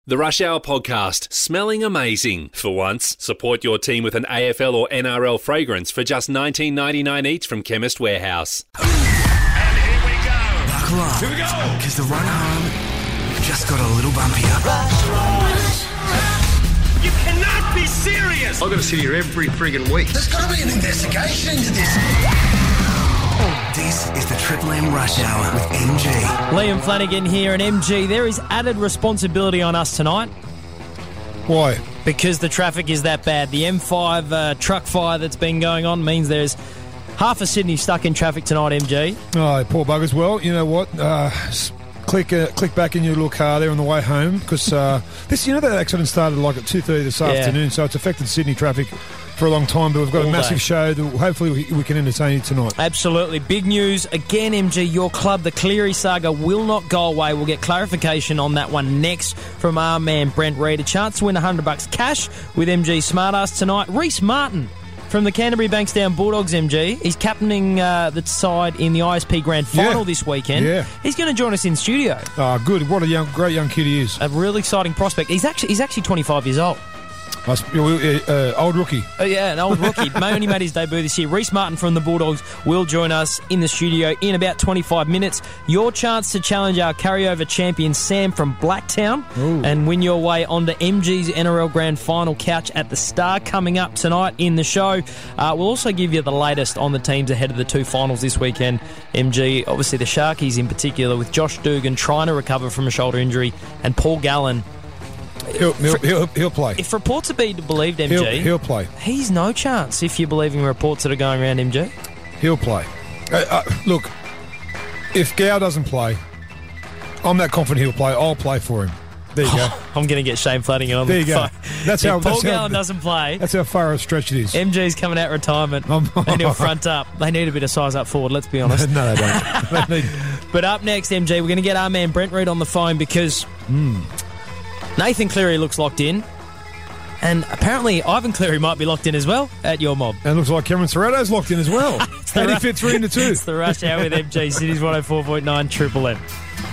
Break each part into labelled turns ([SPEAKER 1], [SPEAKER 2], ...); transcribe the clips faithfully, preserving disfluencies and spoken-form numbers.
[SPEAKER 1] The Rush Hour Podcast, smelling amazing. For once, support your team with an A F L or N R L fragrance for just nineteen ninety-nine each from Chemist Warehouse.
[SPEAKER 2] And here we go.
[SPEAKER 3] Buckle up.
[SPEAKER 2] Here we go.
[SPEAKER 3] Because the run home just got a little bumpier.
[SPEAKER 2] You cannot be serious.
[SPEAKER 4] I've got to sit here every friggin' week.
[SPEAKER 3] There's got to be an investigation into this. This is the Triple M Rush Hour with M G.
[SPEAKER 5] Liam Flanagan here, and M G, there is added responsibility on us tonight.
[SPEAKER 6] Why?
[SPEAKER 5] Because the traffic is that bad. The M five uh, truck fire that's been going on means there's half of Sydney stuck in traffic tonight, M G.
[SPEAKER 6] Oh, poor buggers. Well, you know what? Uh, s- click uh, click back in your little car there on the way home, because uh, this, you know, that accident started like at two thirty this
[SPEAKER 5] Yeah.
[SPEAKER 6] afternoon, so it's affected Sydney traffic for a long time, but we've got
[SPEAKER 5] All
[SPEAKER 6] a massive
[SPEAKER 5] day.
[SPEAKER 6] show that hopefully we, we can entertain you tonight.
[SPEAKER 5] Absolutely. Big news. Again, M G, your club, the Cleary saga, will not go away. We'll get clarification on that one next from our man Brent Reid. A chance to win one hundred bucks cash with M G Smartass tonight. Reece Martin from the Canterbury Bankstown Bulldogs, M G. He's captaining uh, the side in the I S P Grand Final
[SPEAKER 6] Yeah.
[SPEAKER 5] this weekend.
[SPEAKER 6] Yeah.
[SPEAKER 5] He's going to join us in studio.
[SPEAKER 6] Oh, good. What a young, great young kid he is.
[SPEAKER 5] A real exciting prospect. He's actually he's actually twenty-five years old.
[SPEAKER 6] I sp- uh, uh, old rookie.
[SPEAKER 5] Oh, yeah, an old rookie. May only made his debut this year. Reece Martin from the Bulldogs will join us in the studio in about twenty-five minutes. Your chance to challenge our carryover champion Sam from Blacktown
[SPEAKER 6] Ooh.
[SPEAKER 5] and win your way onto M G's N R L Grand Final couch at the Star coming up tonight in the show. Uh, we'll also give you the latest on the teams ahead of the two finals this weekend, M G. Obviously the Sharkies in particular, with Josh Dugan trying to recover from a shoulder injury and Paul Gallen.
[SPEAKER 6] He'll, he'll, he'll, he'll play.
[SPEAKER 5] If reports are being believed, M G,
[SPEAKER 6] He'll, he'll play.
[SPEAKER 5] he's no chance if you're believing reports that are going around, M G.
[SPEAKER 6] He'll play. Uh, uh, look, if Gow doesn't play, I'm that confident he'll play. I'll play for him. There you go.
[SPEAKER 5] I'm going to get Shane Flanagan on
[SPEAKER 6] There
[SPEAKER 5] the
[SPEAKER 6] you go.
[SPEAKER 5] phone.
[SPEAKER 6] That's
[SPEAKER 5] if
[SPEAKER 6] how-
[SPEAKER 5] Paul
[SPEAKER 6] that's how-
[SPEAKER 5] Gallen doesn't play,
[SPEAKER 6] That's how far a stretch it is.
[SPEAKER 5] M G's coming out retirement
[SPEAKER 6] Um,
[SPEAKER 5] and he'll front up. They need a bit of size up forward, let's be honest.
[SPEAKER 6] no, they don't. They need-
[SPEAKER 5] But up next, M G, we're going to get our man Brent Reid on the phone because
[SPEAKER 6] Hmm.
[SPEAKER 5] Nathan Cleary looks locked in. And apparently Ivan Cleary might be locked in as well at your mob.
[SPEAKER 6] And it looks like Cameron Serrato's locked in as well. How do you fit three into two?
[SPEAKER 5] It's the Rush Hour with M G, City's one oh four point nine Triple M.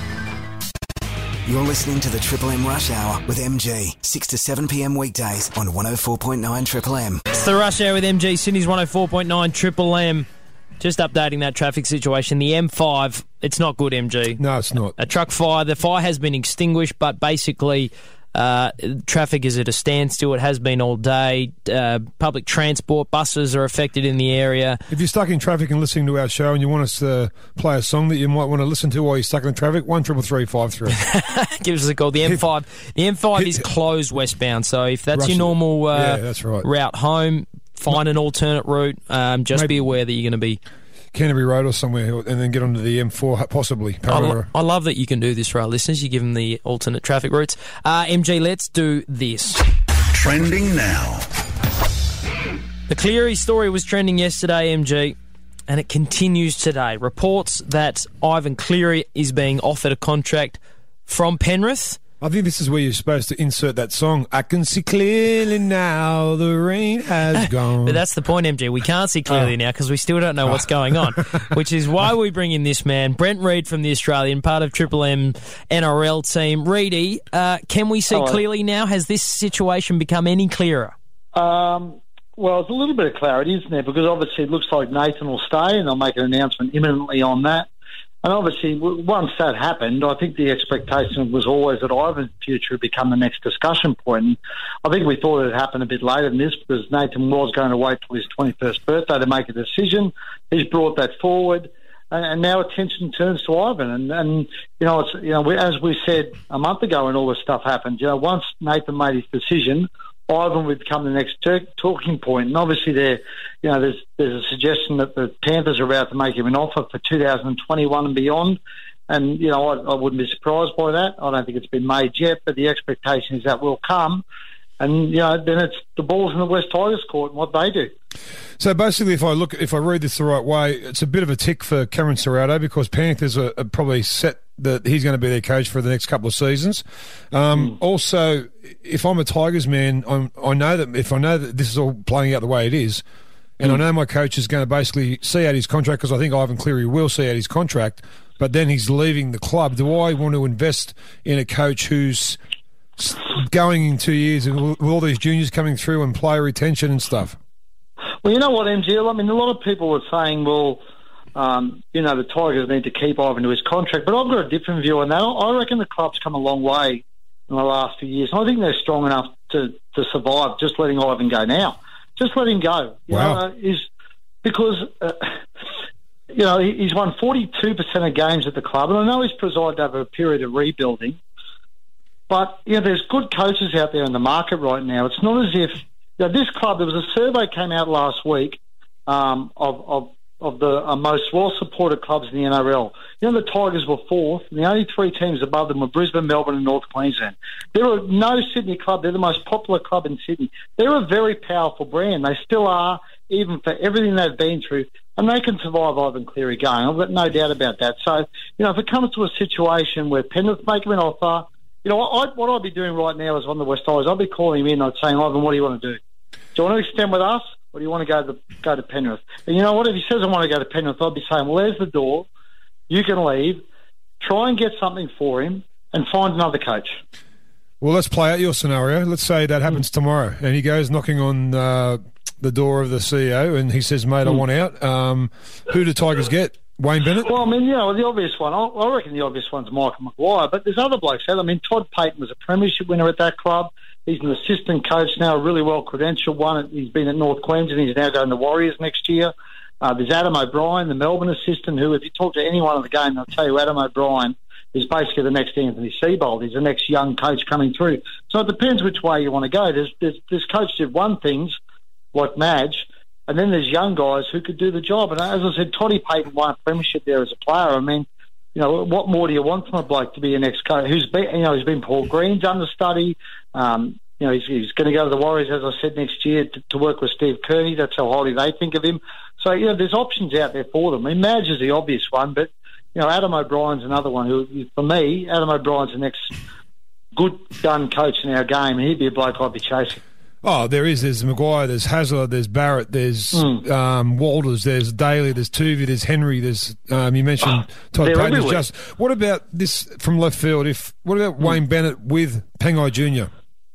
[SPEAKER 3] You're listening to the Triple M Rush Hour with M G. six to seven p.m. weekdays on one oh four point nine Triple M.
[SPEAKER 5] It's the Rush Hour with M G, Sydney's one oh four point nine Triple M. Just updating that traffic situation. The M five, it's not good, M G.
[SPEAKER 6] No, it's not.
[SPEAKER 5] A truck fire. The fire has been extinguished, but basically uh, traffic is at a standstill. It has been all day. Uh, public transport, buses are affected in the area.
[SPEAKER 6] If you're stuck in traffic and listening to our show and you want us to play a song that you might want to listen to while you're stuck in traffic, one triple three five three.
[SPEAKER 5] Give us a call. The M five, the M five is closed westbound, so if that's
[SPEAKER 6] Rush
[SPEAKER 5] your
[SPEAKER 6] it.
[SPEAKER 5] normal uh,
[SPEAKER 6] Yeah, that's right.
[SPEAKER 5] route home, find an alternate route. Um, just
[SPEAKER 6] Maybe-
[SPEAKER 5] be aware that you're going to be...
[SPEAKER 6] Canterbury Road or somewhere, and then get onto the M four, possibly.
[SPEAKER 5] I, lo-
[SPEAKER 6] Parramatta.
[SPEAKER 5] I love that you can do this for our listeners. You give them the alternate traffic routes. Uh, M G, let's do this.
[SPEAKER 2] Trending now.
[SPEAKER 5] The Cleary story was trending yesterday, M G, and it continues today. Reports that Ivan Cleary is being offered a contract from Penrith.
[SPEAKER 6] I think this is where you're supposed to insert that song. I can see clearly now the rain has gone.
[SPEAKER 5] But that's the point, M G. We can't see clearly
[SPEAKER 6] Oh.
[SPEAKER 5] now because we still don't know what's going on, which is why we bring in this man, Brent Reid from the Australian, part of Triple M N R L team. Reedy, uh, can we see
[SPEAKER 7] Hello.
[SPEAKER 5] clearly now? Has this situation become any clearer?
[SPEAKER 7] Um, well, there's a little bit of clarity, isn't there? Because obviously it looks like Nathan will stay and they'll make an announcement imminently on that. And obviously, w- once that happened, I think the expectation was always that Ivan's future would become the next discussion point. And I think we thought it would happen a bit later than this because Nathan was going to wait till his twenty-first birthday to make a decision. He's brought that forward. And and now attention turns to Ivan. And, and you know, it's you know, we, as we said a month ago when all this stuff happened, you know, once Nathan made his decision, Ivan would become the next ter- talking point. And obviously there, you know, there's there's a suggestion that the Panthers are about to make him an offer for two thousand twenty-one and beyond. And, you know, I, I wouldn't be surprised by that. I don't think it's been made yet, but the expectation is that will come. And, you know, then it's the ball's in the West Tigers court and what they do.
[SPEAKER 6] So basically, if I look, if I read this the right way, it's a bit of a tick for Cameron Serrato because Panthers are, are probably set that he's going to be their coach for the next couple of seasons. Um, mm. Also, if I'm a Tigers man, I'm, I know that if I know that this is all playing out the way it is, and mm. I know my coach is going to basically see out his contract because I think Ivan Cleary will see out his contract, but then he's leaving the club. Do I want to invest in a coach who's going in two years with all these juniors coming through and player retention and stuff?
[SPEAKER 7] Well, you know what, M G L, I mean, a lot of people were saying, well, um, you know, the Tigers need to keep Ivan to his contract, but I've got a different view on that. I reckon the club's come a long way in the last few years, and I think they're strong enough to, to survive just letting Ivan go now. Just let him go. You
[SPEAKER 6] Wow.
[SPEAKER 7] know, is because, uh, you know, he's won forty-two percent of games at the club, and I know he's presided over a period of rebuilding, but, you know, there's good coaches out there in the market right now. It's not as if, you know, this club, there was a survey came out last week um, of, of of the uh, most well-supported clubs in the N R L. You know, the Tigers were fourth, and the only three teams above them were Brisbane, Melbourne and North Queensland. There are no Sydney club. They're the most popular club in Sydney. They're a very powerful brand. They still are, even for everything they've been through, and they can survive Ivan Cleary going. I've got no doubt about that. So, you know, if it comes to a situation where Penrith make him an offer, you know, I, what I'd be doing right now is on the West Tigers, I'd be calling him in and I'd saying, Ivan, what do you want to do? Do you want to extend with us? Or do you want to go to go to Penrith? And you know what? If he says I want to go to Penrith, I'd be saying, well, there's the door. You can leave. Try and get something for him and find another coach.
[SPEAKER 6] Well, let's play out your scenario. Let's say that happens mm. tomorrow, and he goes knocking on uh, the door of the C E O, and he says, "Mate, mm. I want out." Um, who do Tigers get? Wayne Bennett?
[SPEAKER 7] Well, I mean, you know, the obvious one. I, I reckon the obvious one's Michael Maguire, but there's other blokes out. I mean, Todd Payton was a premiership winner at that club. He's an assistant coach now, a really well-credentialed one. He's been at North Queensland. He's now going to Warriors next year. Uh, there's Adam O'Brien, the Melbourne assistant, who, if you talk to anyone in the game, they'll tell you Adam O'Brien is basically the next Anthony Seibold. He's the next young coach coming through. So it depends which way you want to go. There's, there's, there's coaches who've won things, like Madge, and then there's young guys who could do the job. And as I said, Toddy Payton won a premiership there as a player. I mean, you know, what more do you want from a bloke to be your next coach? Who's been, you know, he's been Paul Green's understudy. Um, you know, he's, he's going to go to the Warriors, as I said, next year to, to work with Steve Kearney. That's how highly they think of him. So, you know, there's options out there for them. I mean, Madge is the obvious one, but, you know, Adam O'Brien's another one who, for me, Adam O'Brien's the next good gun coach in our game, and he'd be a bloke I'd be chasing.
[SPEAKER 6] Oh, there is. There's Maguire, there's Hasler, there's Barrett, there's mm. um, Walters, there's Daly, there's Tuvey, there's Henry, there's, um, you mentioned oh, Todd Payton. Just, what about this from left field? If What about mm. Wayne Bennett with Pengai Junior?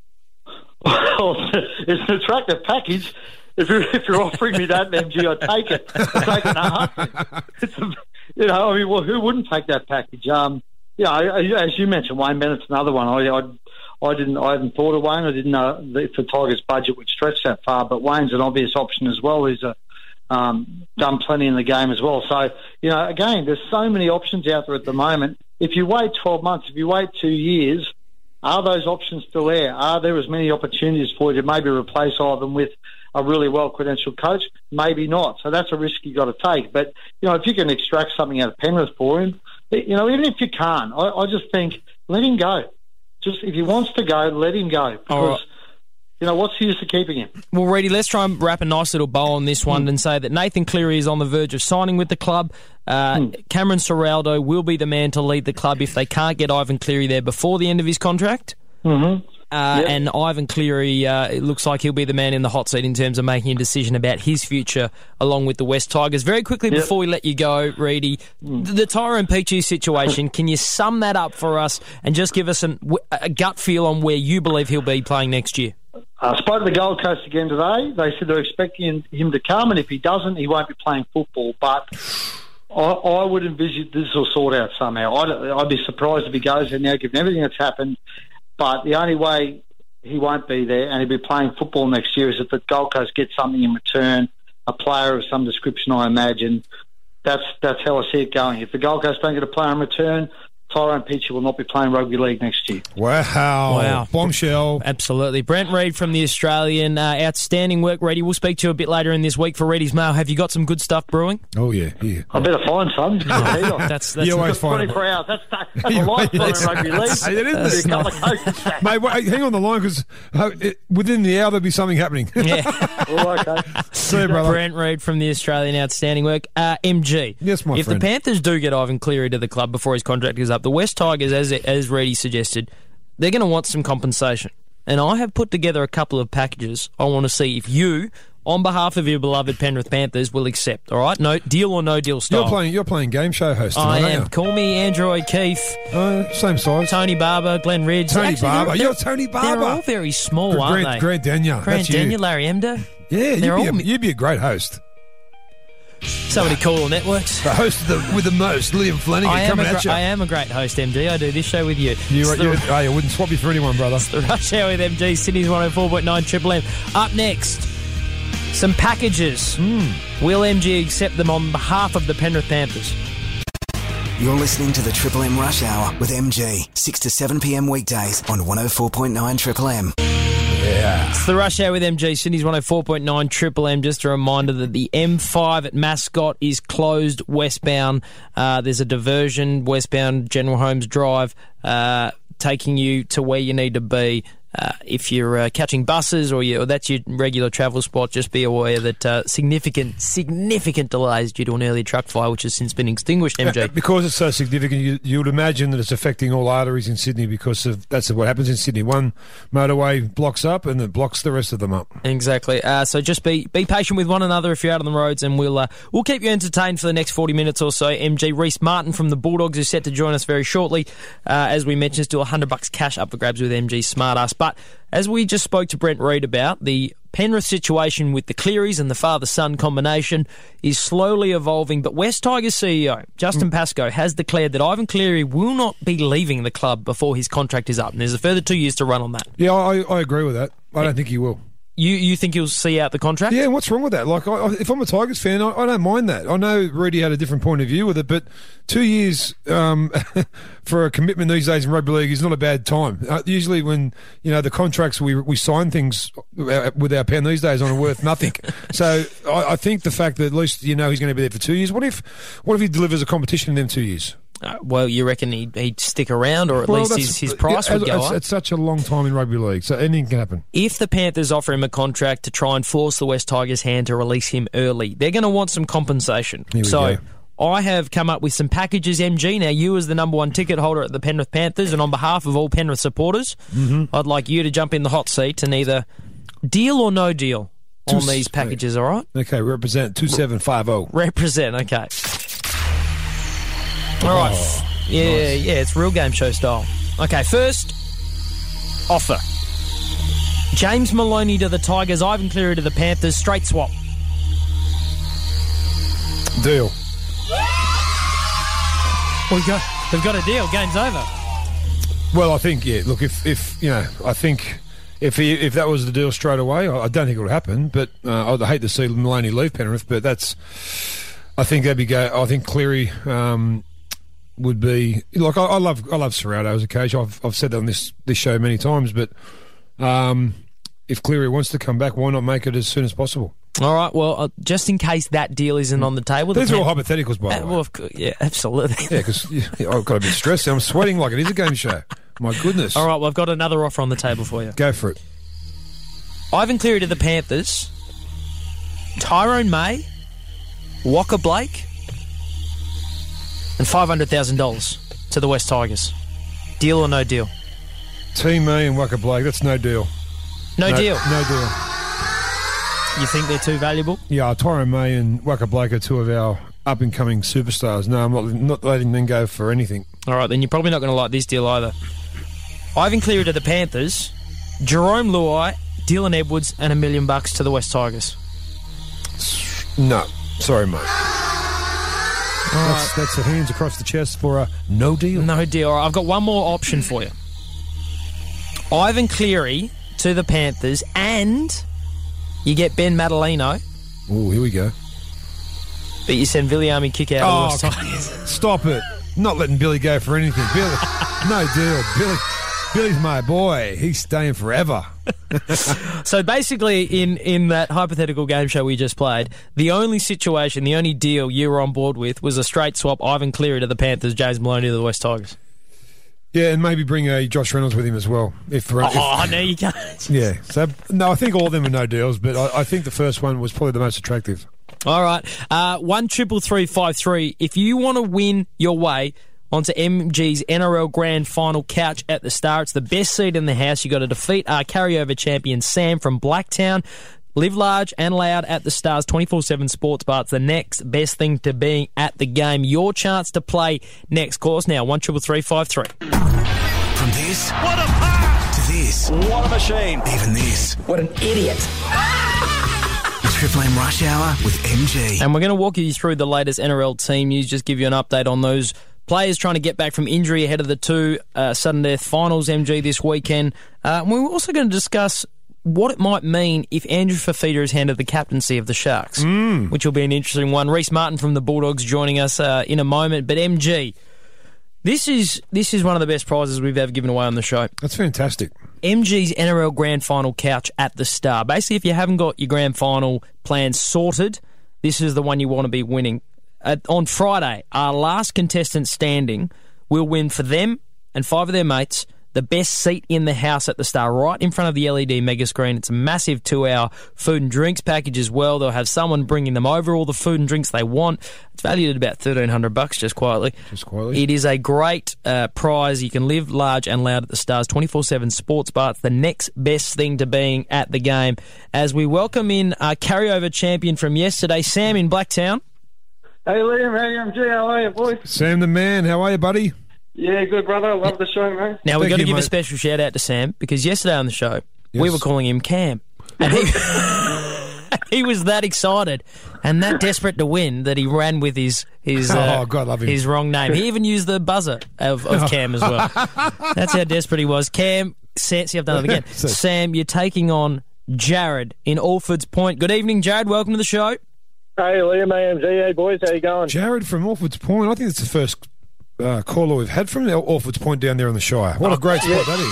[SPEAKER 7] Well, it's an attractive package. If you're, if you're offering me that, M G, I'd take it. I'd take it now. It's a, you know, I mean, well, who wouldn't take that package? Um, yeah, as you mentioned, Wayne Bennett's another one. I, I'd, I didn't. I hadn't thought of Wayne. I didn't know if the Tigers' budget would stretch that far. But Wayne's an obvious option as well. He's a, um, done plenty in the game as well. So, you know, again, there's so many options out there at the moment. If you wait twelve months, if you wait two years, are those options still there? Are there as many opportunities for you to maybe replace Ivan with a really well-credentialed coach? Maybe not. So that's a risk you've got to take. But, you know, if you can extract something out of Penrith for him, you know, even if you can't, I, I just think let him go. Just if he wants to go, let him go. Because, right. you know, what's the use of keeping him?
[SPEAKER 5] Well, Reedy, let's try and wrap a nice little bow on this one mm. and say that Nathan Cleary is on the verge of signing with the club. Uh, mm. Cameron Ciraldo will be the man to lead the club if they can't get Ivan Cleary there before the end of his contract.
[SPEAKER 7] Mm-hmm.
[SPEAKER 5] Uh,
[SPEAKER 7] yep.
[SPEAKER 5] And Ivan Cleary, uh, it looks like he'll be the man in the hot seat in terms of making a decision about his future along with the West Tigers. Very quickly yep. before we let you go, Reedy, mm. the Tyrone Peachey situation, can you sum that up for us and just give us an, a gut feel on where you believe he'll be playing next year?
[SPEAKER 7] I spoke to the Gold Coast again today. They said they're expecting him to come, and if he doesn't, he won't be playing football. But I, I would envisage this will sort out somehow. I'd, I'd be surprised if he goes there now, given everything that's happened. But the only way he won't be there and he'll be playing football next year is if the Gold Coast gets something in return, a player of some description, I imagine. That's that's how I see it going. If the Gold Coast don't get a player in return, Tyrone Peachey will not be playing rugby league next year.
[SPEAKER 6] Wow.
[SPEAKER 5] Wow.
[SPEAKER 6] Bombshell.
[SPEAKER 5] Absolutely. Brent Reid from The Australian. Uh, outstanding work, Reedy. We'll speak to you a bit later in this week for Reedy's Mail. Have you got some good stuff brewing?
[SPEAKER 6] Oh, yeah. yeah.
[SPEAKER 7] I better find some.
[SPEAKER 5] that's, that's
[SPEAKER 6] you always find
[SPEAKER 7] twenty-four hours. That's, that's a lifetime in rugby league.
[SPEAKER 6] It is. Mate, wait, hang on the line because uh, within the hour there'll be something happening.
[SPEAKER 5] Yeah.
[SPEAKER 7] Oh, okay.
[SPEAKER 6] See you, brother.
[SPEAKER 5] Brent Reid from The Australian. Outstanding work. Uh, M G.
[SPEAKER 6] Yes, my
[SPEAKER 5] if
[SPEAKER 6] friend.
[SPEAKER 5] If the Panthers do get Ivan Cleary to the club before his contract is up, the West Tigers, as as Reedy suggested, they're going to want some compensation. And I have put together a couple of packages. I want to see if you on behalf of your beloved Penrith Panthers will accept, all right? No deal or no deal style.
[SPEAKER 6] You're playing You're playing game show host tonight,
[SPEAKER 5] I am.
[SPEAKER 6] aren't you?
[SPEAKER 5] Call me Andrew O'Keefe.
[SPEAKER 6] Uh, same size.
[SPEAKER 5] Tony Barber, Glenn Ridge.
[SPEAKER 6] Tony
[SPEAKER 5] Actually,
[SPEAKER 6] Barber.
[SPEAKER 5] they're-
[SPEAKER 6] You're Tony Barber.
[SPEAKER 5] They're all very small, aren't
[SPEAKER 6] Grant,
[SPEAKER 5] they?
[SPEAKER 6] Grant Denyer.
[SPEAKER 5] Grant
[SPEAKER 6] That's you.
[SPEAKER 5] Denyer, Larry Emder.
[SPEAKER 6] Yeah, you'd
[SPEAKER 5] They're
[SPEAKER 6] be,
[SPEAKER 5] all-
[SPEAKER 6] a, you'd be a great host.
[SPEAKER 5] So many cool networks.
[SPEAKER 6] The host of the, with the most, Liam Flanagan,
[SPEAKER 5] I am,
[SPEAKER 6] coming
[SPEAKER 5] a
[SPEAKER 6] at
[SPEAKER 5] gra-
[SPEAKER 6] you.
[SPEAKER 5] I am a great host, M G. I do this show with you.
[SPEAKER 6] You,
[SPEAKER 5] It's
[SPEAKER 6] you,
[SPEAKER 5] the,
[SPEAKER 6] hey, I wouldn't swap you for anyone, brother.
[SPEAKER 5] the Rush Hour with M G, Sydney's one oh four point nine Triple M. Up next, some packages.
[SPEAKER 6] Mm.
[SPEAKER 5] Will M G accept them on behalf of the Penrith Panthers?
[SPEAKER 3] You're listening to the Triple M Rush Hour with M G, six to seven p.m. weekdays on one oh four point nine Triple M.
[SPEAKER 6] Yeah.
[SPEAKER 5] It's the Rush Hour with M G, Sydney's one oh four point nine Triple M. Just a reminder that the M five at Mascot is closed westbound. Uh, there's a diversion westbound General Holmes Drive uh, taking you to where you need to be. Uh, if you're uh, catching buses or, you, or that's your regular travel spot, just be aware that uh, significant, significant delays due to an early truck fire, which has since been extinguished, M G.
[SPEAKER 6] Uh, Because it's so significant, you, you would imagine that it's affecting all arteries in Sydney because of that's what happens in Sydney. One motorway blocks up and it blocks the rest of them up.
[SPEAKER 5] Exactly. Uh, so just be be patient with one another if you're out on the roads, and we'll uh, we'll keep you entertained for the next forty minutes or so. M G Reece Martin from the Bulldogs is set to join us very shortly. Uh, as we mentioned, still one hundred bucks cash up for grabs with M G Smartass. But as we just spoke to Brent Reid about, the Penrith situation with the Clearys and the father-son combination is slowly evolving, but West Tigers C E O Justin Pascoe has declared that Ivan Cleary will not be leaving the club before his contract is up, and there's a further two years to run on that.
[SPEAKER 6] Yeah, I, I agree with that. I don't think he will.
[SPEAKER 5] You you think he'll see out the contract?
[SPEAKER 6] Yeah, what's wrong with that? Like, I, if I'm a Tigers fan, I, I don't mind that. I know Rudy had a different point of view with it, but two years um, for a commitment these days in rugby league is not a bad time. Uh, usually, when you know the contracts we we sign things with our pen these days are worth nothing. So I, I think the fact that at least you know he's going to be there for two years. What if what if he delivers a competition in them two years?
[SPEAKER 5] Uh, well, you reckon he'd, he'd stick around, or at
[SPEAKER 6] Well,
[SPEAKER 5] least
[SPEAKER 6] that's-
[SPEAKER 5] his, his price
[SPEAKER 6] yeah,
[SPEAKER 5] would go
[SPEAKER 6] it's,
[SPEAKER 5] up?
[SPEAKER 6] It's such a long time in rugby league, so anything can happen.
[SPEAKER 5] If the Panthers offer him a contract to try and force the West Tigers' hand to release him early, they're going to want some compensation.
[SPEAKER 6] Here we
[SPEAKER 5] so
[SPEAKER 6] go.
[SPEAKER 5] I have come up with some packages, M G. Now, you as the number one ticket holder at the Penrith Panthers, and on behalf of all Penrith supporters,
[SPEAKER 6] Mm-hmm.
[SPEAKER 5] I'd like you to jump in the hot seat and either deal or no deal on
[SPEAKER 6] Two-
[SPEAKER 5] these packages, all right?
[SPEAKER 6] Okay, represent two seven five zero.
[SPEAKER 5] Represent, okay. All right.
[SPEAKER 6] Oh,
[SPEAKER 5] yeah,
[SPEAKER 6] nice.
[SPEAKER 5] yeah, it's real game show style. Okay, first offer. James Maloney to the Tigers, Ivan Cleary to the Panthers, straight swap.
[SPEAKER 6] Deal.
[SPEAKER 5] We've got, we've got a deal. Game's over.
[SPEAKER 6] Well, I think yeah. Look, if if you know, I think if he, if that was the deal straight away, I, I don't think it would happen. But uh, I'd hate to see Maloney leave Penrith. But that's, I think that'd be go. I think Cleary um, would be like I, I love I love Serrato as a coach. I've I've said that on this this show many times. But um, if Cleary wants to come back, why not make it as soon as possible?
[SPEAKER 5] All right, well, uh, just in case that deal isn't on the table.
[SPEAKER 6] These
[SPEAKER 5] the
[SPEAKER 6] are all
[SPEAKER 5] Pan-
[SPEAKER 6] hypotheticals, by
[SPEAKER 5] Uh,
[SPEAKER 6] the way.
[SPEAKER 5] well, of course, yeah, absolutely.
[SPEAKER 6] Yeah, because I've got a bit stressed. I'm sweating like it is a game show. My goodness.
[SPEAKER 5] All right, well, I've got another offer on the table for you.
[SPEAKER 6] Go for it.
[SPEAKER 5] Ivan Cleary to the Panthers, Tyrone May, Walker Blake, and five hundred thousand dollars to the West Tigers. Deal or no deal?
[SPEAKER 6] Team Me and Waka Blake, that's no deal.
[SPEAKER 5] No, deal.
[SPEAKER 6] No deal.
[SPEAKER 5] You think they're too valuable?
[SPEAKER 6] Yeah, Tyrone May and Waka Blake are two of our up-and-coming superstars. No, I'm not, not letting them go for anything.
[SPEAKER 5] All right, then you're probably not going to like this deal either. Ivan Cleary to the Panthers, Jerome Luai, Dylan Edwards, and a million bucks to the West Tigers.
[SPEAKER 6] No, sorry, mate.
[SPEAKER 5] All
[SPEAKER 6] That's,
[SPEAKER 5] right.
[SPEAKER 6] that's the hands across the chest for a no deal.
[SPEAKER 5] No deal. All right, I've got one more option for you. Ivan Cleary to the Panthers, and you get Ben Madalino,
[SPEAKER 6] Oh, here we go.
[SPEAKER 5] but you send Viliami kick out
[SPEAKER 6] Oh,
[SPEAKER 5] of the West Tigers.
[SPEAKER 6] Stop it. Not letting Billy go for anything. Billy, no deal. Billy, Billy's my boy. He's staying forever.
[SPEAKER 5] So basically, in, in that hypothetical game show we just played, the only situation, the only deal you were on board with was a straight swap Ivan Cleary to the Panthers, James Maloney to the West Tigers.
[SPEAKER 6] Yeah, and maybe bring a Josh Reynolds with him as well. If, if
[SPEAKER 5] Oh, no, you can't.
[SPEAKER 6] Yeah. So no, I think all of them are no deals, but I, I think the first one was probably the most attractive.
[SPEAKER 5] All right. Uh, one triple three five three. If you want to win your way onto M G's N R L Grand Final couch at the Star, it's the best seat in the house. You got to defeat our carryover champion Sam from Blacktown. Live large and loud at the Stars twenty-four seven Sports Bar. It's the next best thing to being at the game. Your chance to play next. Call us now, one triple three five three.
[SPEAKER 3] From this
[SPEAKER 2] What a pass!
[SPEAKER 3] to this,
[SPEAKER 2] What a machine!
[SPEAKER 3] even this.
[SPEAKER 8] What an idiot.
[SPEAKER 3] Triple M Rush Hour with M G.
[SPEAKER 5] And we're going to walk you through the latest N R L team news, just give you an update on those players trying to get back from injury ahead of the two uh, sudden death finals, M G, this weekend. Uh, and we're also going to discuss what it might mean if Andrew Fafita is handed the captaincy of the Sharks, mm. which will be an interesting one. Reece Martin from the Bulldogs joining us uh, in a moment. But M G, this is this is one of the best prizes we've ever given away on the show.
[SPEAKER 6] That's fantastic.
[SPEAKER 5] M G's N R L Grand Final couch at the Star. Basically, if you haven't got your Grand Final plan sorted, this is the one you want to be winning. Uh, on Friday, our last contestant standing will win for them and five of their mates the best seat in the house at the Star, right in front of the L E D mega screen. It's a massive two-hour food and drinks package as well. They'll have someone bringing them over all the food and drinks they want. It's valued at about thirteen hundred bucks, just quietly.
[SPEAKER 6] Just quietly.
[SPEAKER 5] It is a great uh, prize. You can live large and loud at the Stars twenty-four seven Sports Bar. It's the next best thing to being at the game. As we welcome in our carryover champion from yesterday, Sam in Blacktown.
[SPEAKER 7] Hey, Liam. Hey, M G. How are you, boys?
[SPEAKER 6] Sam the man, how are you, buddy?
[SPEAKER 7] Yeah, good, brother. I love the show, mate.
[SPEAKER 5] Now, we've
[SPEAKER 6] Thank
[SPEAKER 5] got to
[SPEAKER 6] you,
[SPEAKER 5] give
[SPEAKER 6] mate.
[SPEAKER 5] a special shout-out to Sam, because yesterday on the show,
[SPEAKER 6] Yes.
[SPEAKER 5] we were calling him Cam. And he, he was that excited and that desperate to win that he ran with his his, uh,
[SPEAKER 6] Oh, God, love him.
[SPEAKER 5] his wrong name. He even used the buzzer of, of Cam as well. That's how desperate he was. Cam, Sam, see, I've done it again.
[SPEAKER 6] So-
[SPEAKER 5] Sam, you're taking on Jared in Alfords Point. Good evening, Jared. Welcome to the show.
[SPEAKER 7] Hey, Liam. Hey, M G. Hey, boys. How you going?
[SPEAKER 6] Jared from Alfords Point. I think it's the first uh, caller we've had from Alfords Point down there in the Shire. What a great spot that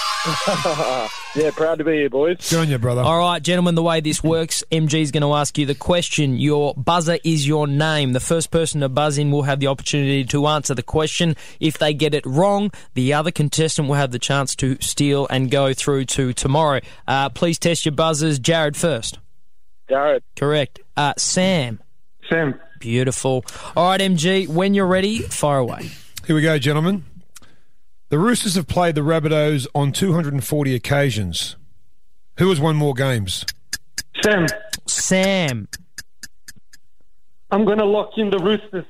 [SPEAKER 6] is.
[SPEAKER 7] Yeah, proud to be here, boys.
[SPEAKER 6] Good on you, brother.
[SPEAKER 5] All right, gentlemen, the way this works, M G's going to ask you the question. Your buzzer is your name. The first person to buzz in will have the opportunity to answer the question. If they get it wrong, the other contestant will have the chance to steal and go through to tomorrow. Uh, please test your buzzers. Jared first.
[SPEAKER 7] Jared.
[SPEAKER 5] Correct. Uh, Sam.
[SPEAKER 7] Sam.
[SPEAKER 5] Beautiful. All right, M G, when you're ready, fire away.
[SPEAKER 6] Here we go, gentlemen. The Roosters have played the Rabbitohs on two hundred forty occasions. Who has won more games?
[SPEAKER 7] Sam.
[SPEAKER 5] Sam.
[SPEAKER 7] I'm going to lock in the Roosters.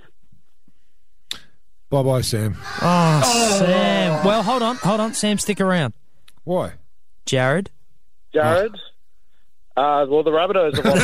[SPEAKER 6] Bye-bye, Sam.
[SPEAKER 5] Oh, Sam. Well, hold on, hold on. Sam, stick around.
[SPEAKER 6] Why?
[SPEAKER 5] Jared.
[SPEAKER 7] Jared. Uh, well, the Rabbitohs have won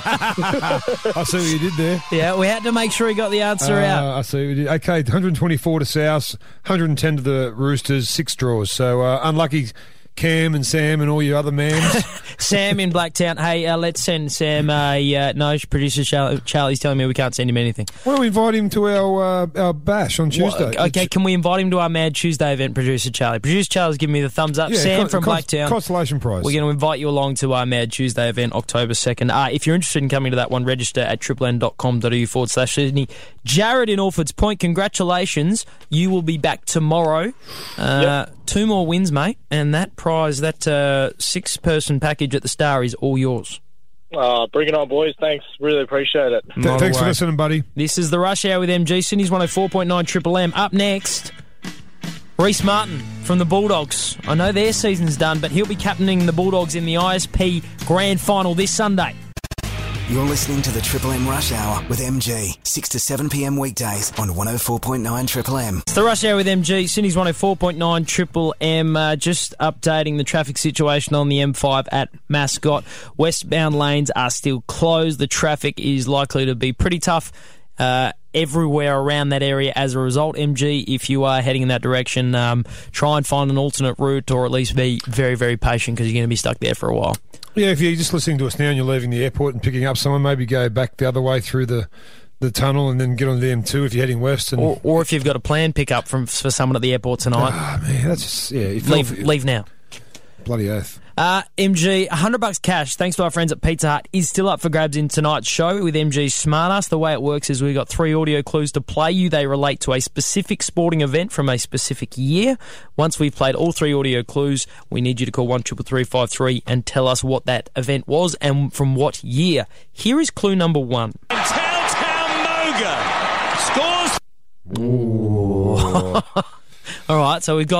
[SPEAKER 7] more.
[SPEAKER 6] I see what you did there.
[SPEAKER 5] Yeah, we had to make sure he got the answer
[SPEAKER 6] Uh,
[SPEAKER 5] out.
[SPEAKER 6] I see what you did. Okay, one hundred twenty-four to South, one hundred ten to the Roosters, six draws. So uh, unlucky Cam and Sam and all your other mans.
[SPEAKER 5] Sam in Blacktown. Hey, uh, let's send Sam a... Uh, no, producer Charlie, Charlie's telling me we can't send him anything.
[SPEAKER 6] Why don't we invite him to our uh, our bash on Tuesday?
[SPEAKER 5] Well, okay, can we invite him to our Mad Tuesday event, producer Charlie? Producer Charlie's giving me the thumbs up.
[SPEAKER 6] Yeah,
[SPEAKER 5] Sam
[SPEAKER 6] con-
[SPEAKER 5] from
[SPEAKER 6] cons-
[SPEAKER 5] Blacktown.
[SPEAKER 6] Constellation prize.
[SPEAKER 5] We're going to invite you along to our Mad Tuesday event, October second. Uh, if you're interested in coming to that one, register at triple n dot com dot a u forward slash Sydney. Jared in Alfords Point, congratulations. You will be back tomorrow. Uh,
[SPEAKER 7] Yep.
[SPEAKER 5] Two more wins, mate, and that prize, that uh, six-person package at the Star is all yours.
[SPEAKER 7] Uh, bring it on, boys. Thanks. Really appreciate it.
[SPEAKER 6] Th-
[SPEAKER 5] Not
[SPEAKER 6] thanks
[SPEAKER 5] a
[SPEAKER 6] for
[SPEAKER 5] worry.
[SPEAKER 6] listening, buddy.
[SPEAKER 5] This is the Rush Hour with M G, Sydney's one oh four point nine Triple M. Up next, Reece Martin from the Bulldogs. I know their season's done, but he'll be captaining the Bulldogs in the I S P Grand Final this Sunday.
[SPEAKER 3] You're listening to the Triple M Rush Hour with M G, six to seven p.m. weekdays on one oh four point nine Triple M.
[SPEAKER 5] It's the Rush Hour with M G, Sydney's one oh four point nine Triple M. Uh, just updating the traffic situation on the M five at Mascot. Westbound lanes are still closed. The traffic is likely to be pretty tough uh, everywhere around that area as a result. M G, if you are heading in that direction, um, try and find an alternate route, or at least be very, very patient, because you're going to be stuck there for a while.
[SPEAKER 6] Yeah, if you're just listening to us now and you're leaving the airport and picking up someone, maybe go back the other way through the, the tunnel and then get on the M two if you're heading west. And
[SPEAKER 5] Or, or if you've got a planned pickup from for someone at the airport tonight,
[SPEAKER 6] ah, man, that's just, yeah. If
[SPEAKER 5] leave, leave now.
[SPEAKER 6] Bloody oath.
[SPEAKER 5] Uh, M G, one hundred bucks cash, thanks to our friends at Pizza Hut, is still up for grabs in tonight's show with M G's Smartass. The way it works is we've got three audio clues to play you. They relate to a specific sporting event from a specific year. Once we've played all three audio clues, we need you to call one triple three five three and tell us what that event was and from what year. Here is clue number one.
[SPEAKER 2] Moga scores.
[SPEAKER 5] All right, so we've got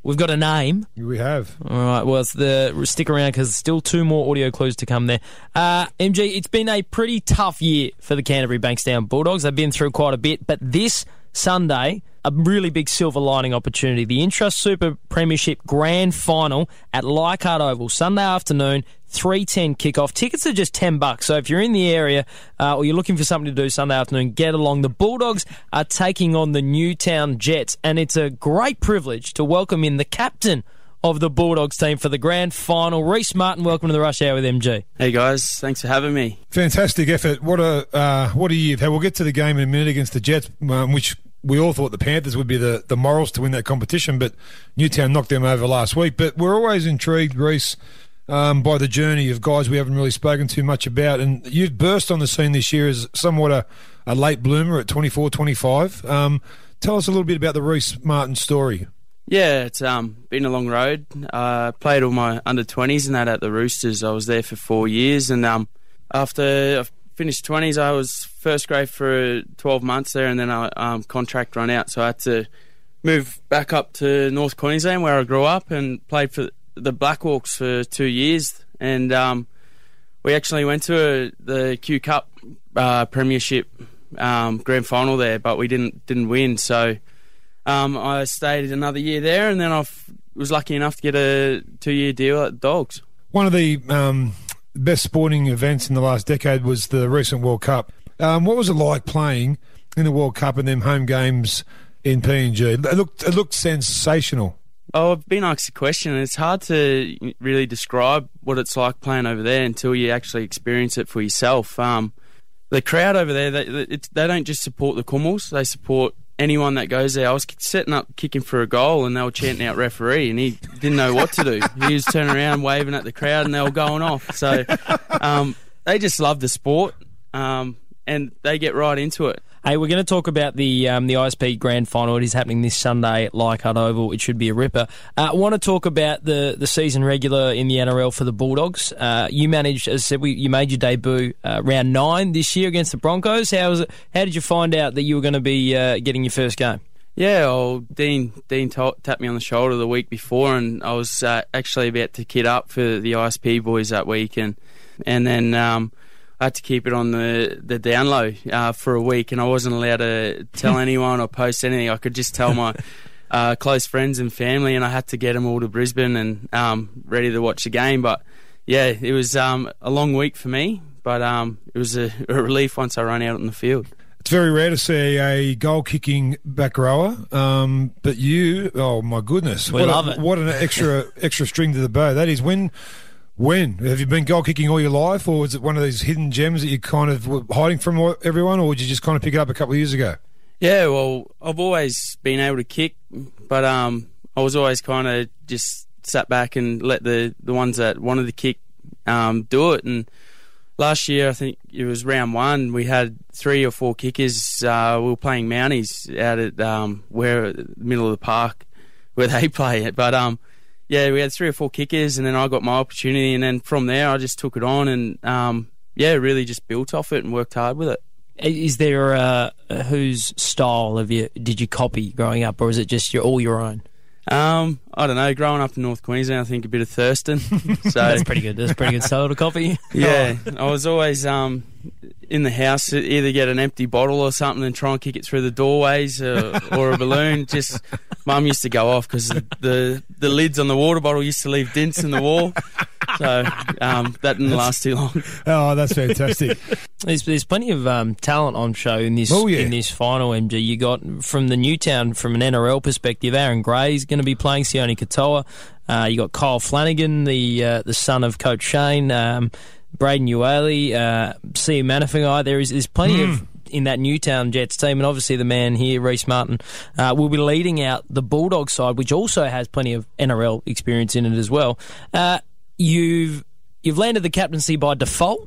[SPEAKER 5] we've got a name.
[SPEAKER 6] We have.
[SPEAKER 5] All right, well, it's the stick around because there's still two more audio clues to come there. Uh, M G, it's been a pretty tough year for the Canterbury Bankstown Bulldogs. They've been through quite a bit, but this Sunday, a really big silver lining opportunity. The Intrust Super Premiership Grand Final at Leichhardt Oval, Sunday afternoon, three ten kickoff. Tickets are just ten bucks, so if you're in the area uh, or you're looking for something to do Sunday afternoon, get along. The Bulldogs are taking on the Newtown Jets, and it's a great privilege to welcome in the captain of the Bulldogs team for the grand final. Reece Martin, welcome to the Rush Hour with M G.
[SPEAKER 8] Hey guys, thanks for having me.
[SPEAKER 6] Fantastic effort. What a uh, what a year. We'll get to the game in a minute against the Jets, um, which we all thought the Panthers would be the, the morals to win that competition, but Newtown knocked them over last week. But we're always intrigued, Reece, um, by the journey of guys we haven't really spoken too much about. And you've burst on the scene this year as somewhat a, a late bloomer at twenty-four, twenty-five. Um, tell us a little bit about the Reece Martin story.
[SPEAKER 8] Yeah, it's um, been a long road. I uh, played all my under twenties and that at the Roosters. I was there for four years. And um, after I finished twenties, I was first grade for twelve months there, and then our um, contract run out. So I had to move back up to North Queensland where I grew up and played for the Blackhawks for two years. And um, we actually went to a, the Q Cup uh, Premiership um, Grand Final there, but we didn't didn't win. So um, I stayed another year there, and then I was lucky enough to get a two-year deal at the Dogs.
[SPEAKER 6] One of the um, best sporting events in the last decade was the recent World Cup. Um, what was it like playing in the World Cup and them home games in P N G? It looked, it looked sensational.
[SPEAKER 8] Oh, I've been asked a question, and it's hard to really describe what it's like playing over there until you actually experience it for yourself. Um, the crowd over there, they, it, they don't just support the Kumuls, they support anyone that goes there. I was setting up kicking for a goal, and they were chanting out referee, and he didn't know what to do. He was turning around waving at the crowd, and they were going off. So um, they just love the sport, um, and they get right into it.
[SPEAKER 5] Hey, we're going to talk about the um, the I S P Grand Final. It is happening this Sunday at Leichhardt Oval. It should be a ripper. I uh, want to talk about the, the season regular in the N R L for the Bulldogs. Uh, you managed, as I said, we, you made your debut uh, round nine this year against the Broncos. How was it? How did you find out that you were going to be uh, getting your first game?
[SPEAKER 8] Yeah, well, Dean Dean t- tapped me on the shoulder the week before, and I was uh, actually about to kit up for the I S P boys that week, and and then Um, I had to keep it on the, the down low uh, for a week, and I wasn't allowed to tell anyone or post anything. I could just tell my uh, close friends and family, and I had to get them all to Brisbane and um, ready to watch the game. But, yeah, it was um, a long week for me, but um, it was a, a relief once I ran out on the field.
[SPEAKER 6] It's very rare to see a goal-kicking back rower, um, but you, oh, my goodness.
[SPEAKER 5] We
[SPEAKER 6] what
[SPEAKER 5] love
[SPEAKER 6] a,
[SPEAKER 5] it.
[SPEAKER 6] What an extra extra string to the bow. That is when... When? Have you been goal kicking all your life, or is it one of these hidden gems that you kind of were hiding from everyone, or did you just kind of pick it up a couple of years ago?
[SPEAKER 8] Yeah, well, I've always been able to kick, but um, I was always kind of just sat back and let the, the ones that wanted to kick um, do it. And last year, I think it was round one, we had three or four kickers. Uh, we were playing Mounties out at um, where the middle of the park where they play it. But um, yeah, we had three or four kickers, and then I got my opportunity, and then from there I just took it on, and um, yeah, really just built off it and worked hard with it.
[SPEAKER 5] Is there uh, whose style have you did you copy growing up, or is it just your, all your own?
[SPEAKER 8] Um, I don't know. Growing up in North Queensland, I think a bit of Thurston. So
[SPEAKER 5] that's pretty good. That's pretty good style to copy.
[SPEAKER 8] Yeah, I was always um, in the house, either get an empty bottle or something and try and kick it through the doorways, uh, or a balloon. Just Mum used to go off because the, the the lids on the water bottle used to leave dents in the wall. So um, that didn't last too long.
[SPEAKER 6] Oh, that's fantastic.
[SPEAKER 5] There's, there's plenty of um, talent on show in this
[SPEAKER 6] oh, yeah.
[SPEAKER 5] in this final, M G. You got from the Newtown, from an N R L perspective, Aaron Gray's going to be playing, Sione Katoa. Uh, you got Kyle Flanagan, the uh, the son of Coach Shane, um, Braden Uele, uh, C. Manifangai. There is there's plenty mm. of in that Newtown Jets team, and obviously the man here, Reece Martin, uh, will be leading out the Bulldog side, which also has plenty of N R L experience in it as well. Uh, You've you've landed the captaincy by default.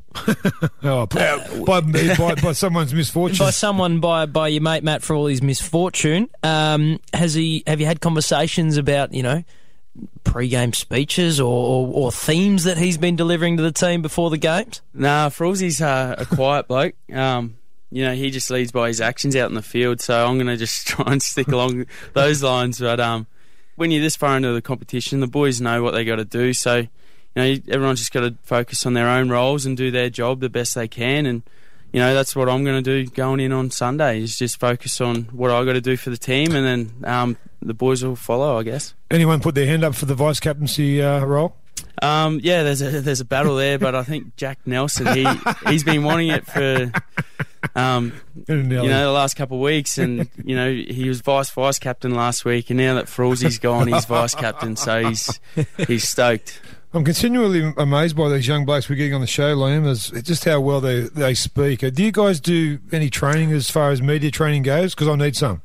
[SPEAKER 6] oh, by, by, by someone's misfortune.
[SPEAKER 5] By someone, by by your mate Matt for all his misfortune. Um, has he? Have you had conversations about, you know, pre-game speeches or, or, or themes that he's been delivering to the team before the games?
[SPEAKER 8] Nah, Fralzy's uh, a quiet bloke. Um, you know, he just leads by his actions out in the field. So I'm going to just try and stick along those lines. But um. when you're this far into the competition, the boys know what they got to do. So, you know, everyone's just got to focus on their own roles and do their job the best they can. And, you know, that's what I'm going to do going in on Sunday, is just focus on what I got to do for the team, and then um, the boys will follow, I guess.
[SPEAKER 6] Anyone put their hand up for the vice captaincy uh, role?
[SPEAKER 8] Um, yeah, there's a there's a battle there, but I think Jack Nelson, he he's been wanting it for um, you know the last couple of weeks, and you know he was vice vice captain last week, and now that Fralsey's gone, he's vice captain, so he's he's stoked.
[SPEAKER 6] I'm continually amazed by these young blokes we're getting on the show, Liam, as just how well they they speak. Do you guys do any training as far as media training goes? Because I need some.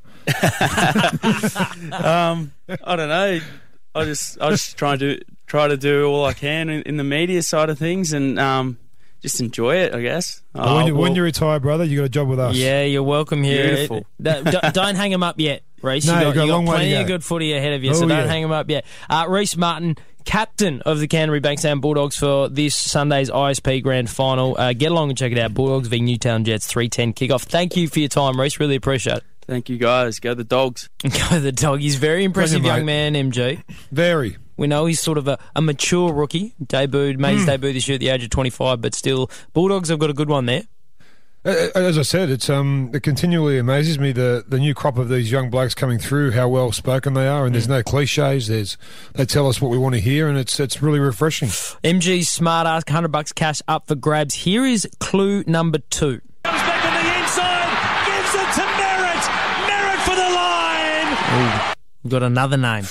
[SPEAKER 8] um, I don't know. I just I just try to do. Try to do all I can in, in the media side of things, and um, just enjoy it, I guess.
[SPEAKER 6] Well, when, you,
[SPEAKER 8] well,
[SPEAKER 6] when you retire, brother, you got a job with us.
[SPEAKER 5] Yeah, you're welcome here.
[SPEAKER 8] Beautiful.
[SPEAKER 5] It, it, don't hang him up yet, Reece.
[SPEAKER 6] No,
[SPEAKER 5] you got,
[SPEAKER 6] you've got
[SPEAKER 5] you
[SPEAKER 6] a long
[SPEAKER 5] got
[SPEAKER 6] way to
[SPEAKER 5] plenty
[SPEAKER 6] go.
[SPEAKER 5] of good footy ahead of you,
[SPEAKER 6] Oh,
[SPEAKER 5] so don't
[SPEAKER 6] yeah.
[SPEAKER 5] hang him up yet. Uh, Reece Martin, captain of the Canterbury Bankstown Bulldogs for this Sunday's I S P Grand Final. Uh, get along and check it out. Bulldogs v Newtown Jets, three ten kickoff. Thank you for your time, Reece. Really appreciate it.
[SPEAKER 8] Thank you, guys. Go the Dogs.
[SPEAKER 5] Go the dog. He's a very impressive
[SPEAKER 6] Brilliant,
[SPEAKER 5] young man, M G.
[SPEAKER 6] Very.
[SPEAKER 5] We know he's sort of a, a mature rookie. Debuted, made his
[SPEAKER 6] Mm.
[SPEAKER 5] debut this year at the age of twenty-five, but still, Bulldogs have got a good one there.
[SPEAKER 6] Uh, As I said, it's um, it continually amazes me the, the new crop of these young blokes coming through, how well spoken they are, and there's no cliches. There's they tell us what we want to hear, and it's it's really refreshing.
[SPEAKER 5] M G's smart ass, one hundred bucks cash up for grabs. Here is clue number two.
[SPEAKER 2] Comes back on the inside, gives it to Merritt. Merritt for the line.
[SPEAKER 5] We've got another name.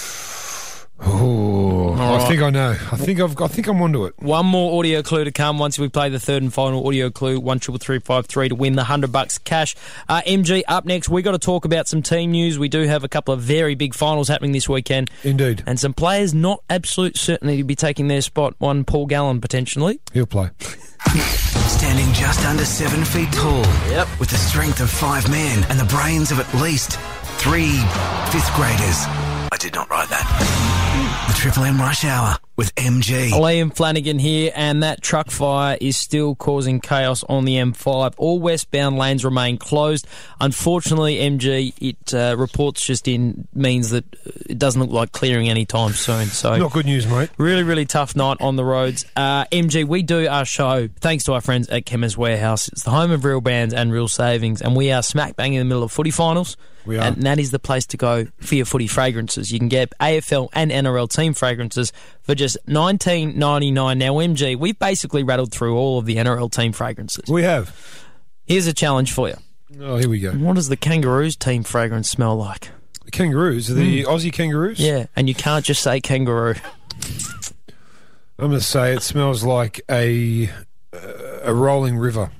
[SPEAKER 6] Oh, I
[SPEAKER 5] right.
[SPEAKER 6] think I know. I think I've I think I'm onto it.
[SPEAKER 5] One more audio clue to come once we play the third and final audio clue, one triple three five three to win the hundred bucks cash. Uh, M G, up next, we got to talk about some team news. We do have a couple of very big finals happening this weekend.
[SPEAKER 6] Indeed.
[SPEAKER 5] And some players not absolute certainty to be taking their spot. One, Paul Gallen, potentially.
[SPEAKER 6] He'll play.
[SPEAKER 3] Standing just under seven feet tall.
[SPEAKER 5] Yep.
[SPEAKER 3] With the strength of five men and the brains of at least three fifth graders. I did not write that. The Triple M Rush Hour with M G.
[SPEAKER 5] Liam Flanagan here, and that truck fire is still causing chaos on the M five. All westbound lanes remain closed. Unfortunately, M G, it uh, reports just in means that it doesn't look like clearing anytime soon. So
[SPEAKER 6] Not good news, mate.
[SPEAKER 5] really, really tough night on the roads. Uh, M G, we do our show thanks to our friends at Chemist Warehouse. It's the home of real brands and real savings, and we are smack bang in the middle of footy finals.
[SPEAKER 6] We are.
[SPEAKER 5] And that is the place to go for your footy fragrances. You can get A F L and N R L team fragrances for just nineteen ninety-nine. Now, M G, we've basically rattled through all of the N R L team fragrances.
[SPEAKER 6] We have.
[SPEAKER 5] Here's a challenge for you.
[SPEAKER 6] Oh, here we go.
[SPEAKER 5] What does the Kangaroos team fragrance smell like?
[SPEAKER 6] The Kangaroos, the Aussie Kangaroos.
[SPEAKER 5] Yeah, and you can't just say kangaroo.
[SPEAKER 6] I'm going to say it smells like a uh, a rolling river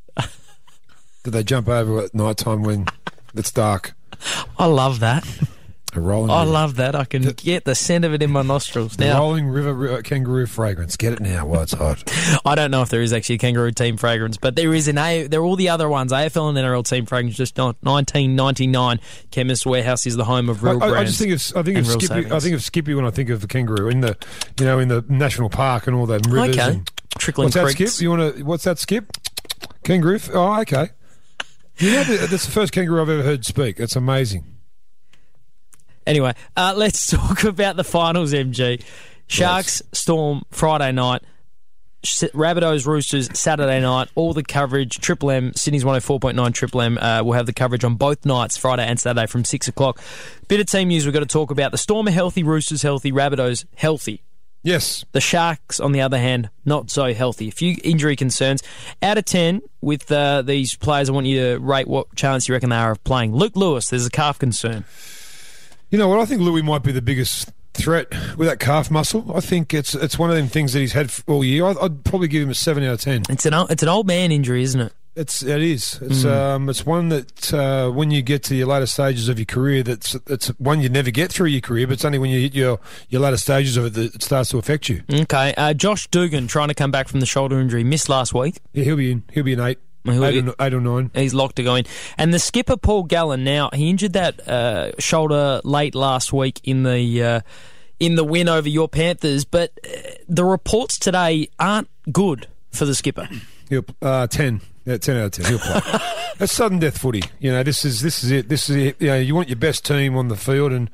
[SPEAKER 6] that they jump over at night time when it's dark.
[SPEAKER 5] I love that.
[SPEAKER 6] A rolling
[SPEAKER 5] I
[SPEAKER 6] river.
[SPEAKER 5] love that. I can get the scent of it in my nostrils.
[SPEAKER 6] The
[SPEAKER 5] Now,
[SPEAKER 6] rolling river, river kangaroo fragrance. Get it now while it's hot.
[SPEAKER 5] I don't know if there is actually a kangaroo team fragrance, but there is an A. There are all the other ones. A F L and N R L team fragrance, just not nineteen ninety-nine. Chemist Warehouse is the home of real
[SPEAKER 6] I, I,
[SPEAKER 5] brands.
[SPEAKER 6] I just think of I think of
[SPEAKER 5] and real
[SPEAKER 6] Skippy. I
[SPEAKER 5] savings.
[SPEAKER 6] think of Skippy when I think of the kangaroo in the you know in the national park and all that rivers.
[SPEAKER 5] Okay.
[SPEAKER 6] And,
[SPEAKER 5] Trickling
[SPEAKER 6] what's that,
[SPEAKER 5] creeks.
[SPEAKER 6] Skip? You want to? What's that, Skip? Kangaroo. f- Oh, okay. You know, that- that's the first kangaroo I've ever heard speak. It's amazing.
[SPEAKER 5] Anyway, uh, let's talk about the finals, M G. Sharks, Storm, Friday night. Sh- Rabbitohs, Roosters, Saturday night. All the coverage. Triple M, Sydney's one oh four point nine Triple M uh, will have the coverage on both nights, Friday and Saturday from six o'clock. Bit of team news we've got to talk about. The Storm are healthy, Roosters healthy, Rabbitohs healthy.
[SPEAKER 6] Yes.
[SPEAKER 5] The Sharks, on the other hand, not so healthy. A few injury concerns. Out of ten, with uh, these players, I want you to rate what chance you reckon they are of playing. Luke Lewis, there's a calf concern.
[SPEAKER 6] You know what? I think Louis might be the biggest threat with that calf muscle. I think it's it's one of them things that he's had all year. I'd, I'd probably give him a seven out of ten.
[SPEAKER 5] It's an old, it's an old man injury, isn't it?
[SPEAKER 6] It's it is. It's um it's one that uh, when you get to your later stages of your career, that's it's one you never get through your career, but it's only when you hit your your later stages of it that it starts to affect you.
[SPEAKER 5] Okay. Uh, Josh Dugan trying to come back from the shoulder injury, missed last week.
[SPEAKER 6] Yeah, he'll be in. He'll be an eight.
[SPEAKER 5] He'll
[SPEAKER 6] Eight
[SPEAKER 5] be-
[SPEAKER 6] or, eight or nine.
[SPEAKER 5] He's locked to go in. And the skipper, Paul Gallen, now, he injured that uh, shoulder late last week in the uh, in the win over your Panthers, but uh, the reports today aren't good for the skipper.
[SPEAKER 6] He'll uh, ten. Yeah, ten out of ten. He'll play. That's sudden death footy. You know, this is this is it. This is it. You know, you want your best team on the field, and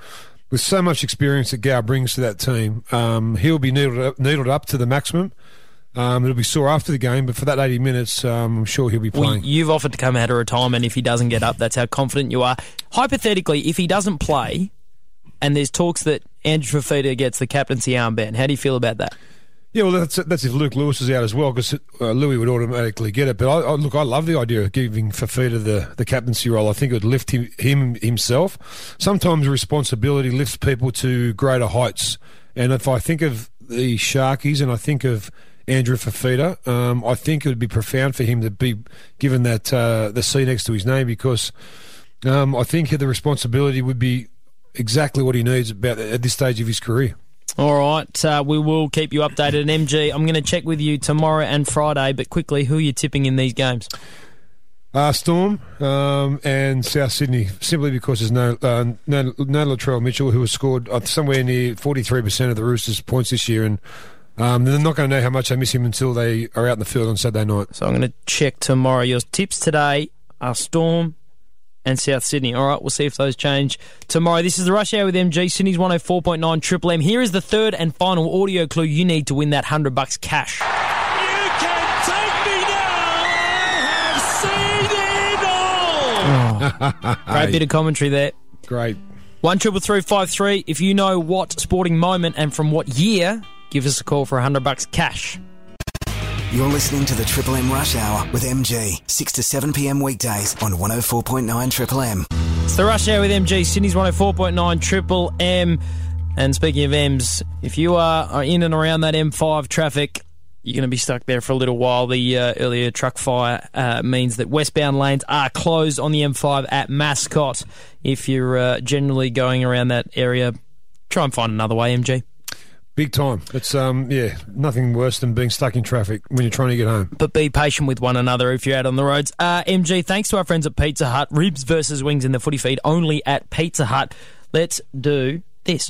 [SPEAKER 6] with so much experience that Gow brings to that team, um, he'll be needled up, needled up to the maximum. Um, it'll be sore after the game, but for that eighty minutes, um, I'm sure he'll be playing.
[SPEAKER 5] Well, you've offered to come out of retirement if he doesn't get up. That's how confident you are. Hypothetically, if he doesn't play, and there's talks that Andrew Fifita gets the captaincy armband, how do you feel about that?
[SPEAKER 6] Yeah, well, that's that's if Luke Lewis is out as well, because uh, Louis would automatically get it. But I, I, look, I love the idea of giving Fifita the, the captaincy role. I think it would lift him, him himself. Sometimes responsibility lifts people to greater heights. And if I think of the Sharkies and I think of Andrew Fifita, um, I think it would be profound for him to be given that uh, the C next to his name, because um, I think the responsibility would be exactly what he needs about at this stage of his career.
[SPEAKER 5] All right, uh, we will keep you updated. And M G, I'm going to check with you tomorrow and Friday, but quickly, who are you tipping in these games?
[SPEAKER 6] Uh, Storm um, and South Sydney, simply because there's no uh, no, no Latrell Mitchell, who has scored uh, somewhere near forty-three percent of the Roosters' points this year, and um, they're not going to know how much they miss him until they are out in the field on Saturday night.
[SPEAKER 5] So I'm going to check tomorrow. Your tips today are Storm and South Sydney. All right, we'll see if those change tomorrow. This is the Rush Hour with M G, Sydney's one oh four point nine Triple M. Here is the third and final audio clue you need to win that one hundred bucks cash.
[SPEAKER 2] You can take me now. I have seen it all.
[SPEAKER 5] Oh, great bit of commentary there.
[SPEAKER 6] Great.
[SPEAKER 5] One triple three five three. If you know what sporting moment and from what year, give us a call for one hundred bucks cash.
[SPEAKER 3] You're listening to the Triple M Rush Hour with M G, six to seven p.m. weekdays on one oh four point nine Triple M.
[SPEAKER 5] It's the Rush Hour with M G, Sydney's one oh four point nine Triple M. And speaking of M's, if you are, are in and around that M five traffic, you're going to be stuck there for a little while. The uh, earlier truck fire uh, means that westbound lanes are closed on the M five at Mascot. If you're uh, generally going around that area, try and find another way, M G.
[SPEAKER 6] Big time. It's, um, yeah, nothing worse than being stuck in traffic when you're trying to get home.
[SPEAKER 5] But be patient with one another if you're out on the roads. Uh, M G, thanks to our friends at Pizza Hut. Ribs versus wings in the footy feed only at Pizza Hut. Let's do this.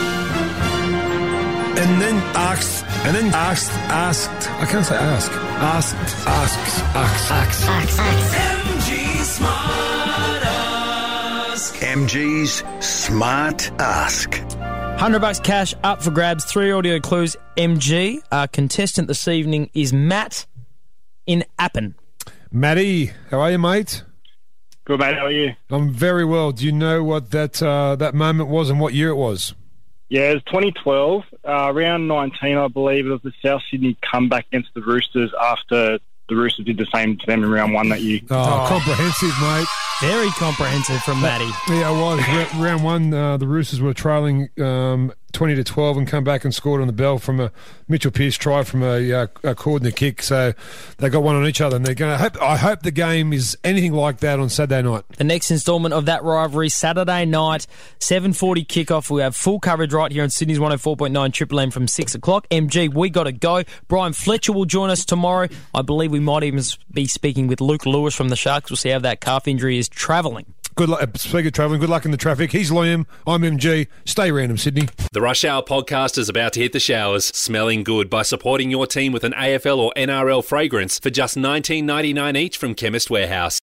[SPEAKER 6] And then asked, and then asked, asked. I can't say ask. Asked, asks, asks, asks.
[SPEAKER 3] Ask, ask.
[SPEAKER 2] M G Smart Ask.
[SPEAKER 4] M G's Smart Ask.
[SPEAKER 5] one hundred bucks cash up for grabs. Three audio clues. M G, our contestant this evening is Matt in Appin.
[SPEAKER 6] Matty, how are you, mate?
[SPEAKER 9] Good, mate. How are you?
[SPEAKER 6] I'm very well. Do you know what that uh, that moment was and what year it was?
[SPEAKER 9] Yeah, it was twenty twelve. Uh, round nineteen, I believe, it was the South Sydney comeback against the Roosters after the Roosters did the same to them in round one that year.
[SPEAKER 6] Oh,
[SPEAKER 5] Oh.
[SPEAKER 6] comprehensive, mate.
[SPEAKER 5] Very comprehensive from Matty.
[SPEAKER 6] Yeah, it was. Ra- round one, uh, the Roosters were trailing um, twenty to twelve and come back and scored on the bell from a Mitchell Pearce try from a, uh, a corner kick. So they got one on each other, and they're going to hope. I hope the game is anything like that on Saturday night.
[SPEAKER 5] The next instalment of that rivalry, Saturday night, seven forty kickoff. We have full coverage right here on Sydney's one oh four point nine Triple M from six o'clock. M G, we got to go. Brian Fletcher will join us tomorrow. I believe we might even be speaking with Luke Lewis from the Sharks. We'll see how that calf injury is travelling.
[SPEAKER 6] Good luck. Speaking of travelling, good luck in the traffic. He's Liam. I'm M G. Stay random, Sydney.
[SPEAKER 1] The Rush Hour podcast is about to hit the showers, smelling good by supporting your team with an A F L or N R L fragrance for just nineteen ninety-nine each from Chemist Warehouse.